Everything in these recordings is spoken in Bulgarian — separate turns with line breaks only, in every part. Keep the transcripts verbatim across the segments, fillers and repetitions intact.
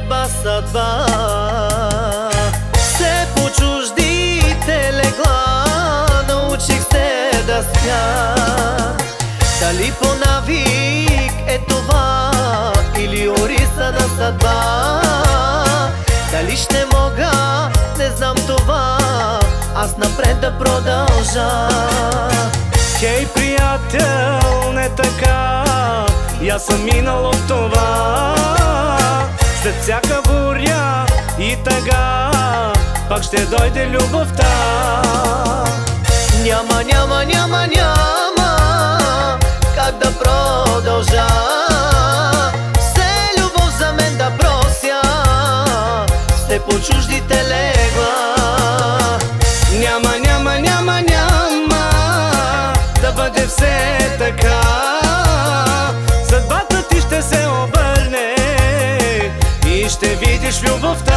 съдба, съдба. Все по чуждите легла научих се да спя. Дали по навик е това или ориса на съдба? Дали ще мога, не знам това, аз напред да продължа.
Хей, приятел, не така, и аз съм минал от това. След всяка буря и тъга пак ще дойде любовта.
Няма, няма, няма, няма как да продължа. Все любов за мен да прося, сте по чуждите легла.
Няма, няма, няма, няма да бъде все така. Съдбата ти ще се обърне и ще видиш любовта.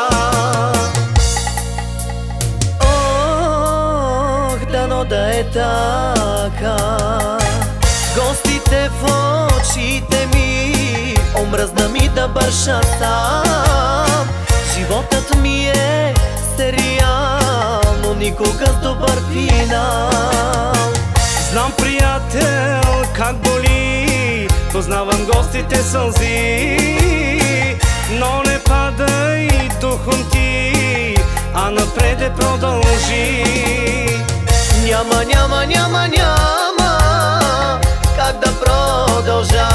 Ох, дано да е така. Гостите в очите ми, омръзна ми да бърша сам. Животът ми е сериал, но никога с добър финал.
Знам, приятел, как боли, познавам гостите сълзи. Но не падай духом ти, а напред продължи.
Няма, няма, няма, няма как да продължа.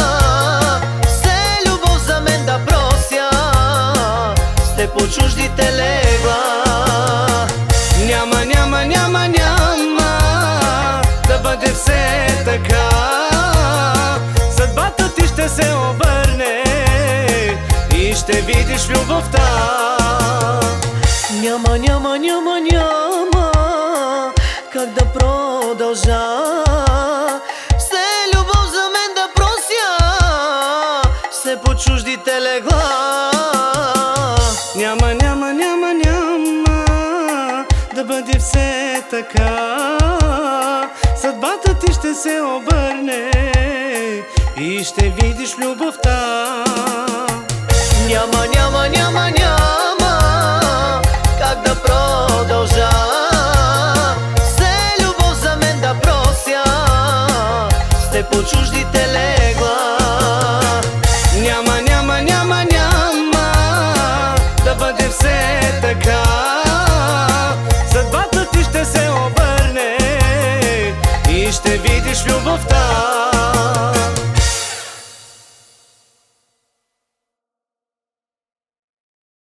Все любов за мен да прося, сте по чуждите легла.
Няма, няма, няма, няма да бъде все така. Съдбата ти ще се обърне и ще видиш любовта.
Няма, няма, няма, няма как да продължа. Все любов за мен да прося, все по чуждите легла.
Няма, няма, няма, няма да бъде все така. Съдбата ти ще се обърне и ще видиш любовта.
Няма, няма, няма, няма как да продължа. Все любов за мен да прося, сте по чуждите легла.
Няма, няма, няма, няма да бъде все така. Съдбата ти ще се обърне и ще видиш любовта.